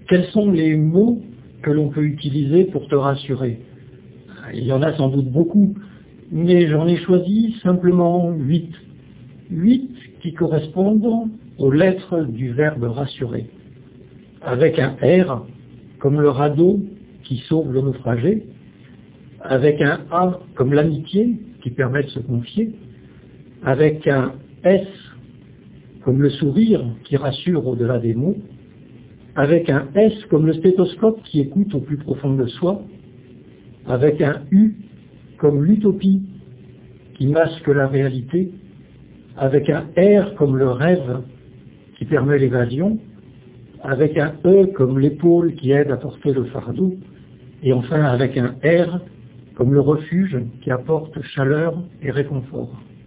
Quels sont les mots que l'on peut utiliser pour te rassurer? Il y en a sans doute beaucoup, mais j'en ai choisi simplement 8. 8 qui correspondent aux lettres du verbe rassurer. Avec un R, comme le radeau qui sauve le naufragé, avec un A comme l'amitié qui permet de se confier, avec un S comme le sourire qui rassure au-delà des mots, avec un S comme le stéthoscope qui écoute au plus profond de soi, avec un U comme l'utopie qui masque la réalité, avec un R comme le rêve qui permet l'évasion, avec un E comme l'épaule qui aide à porter le fardeau, et enfin avec un R comme le refuge qui apporte chaleur et réconfort.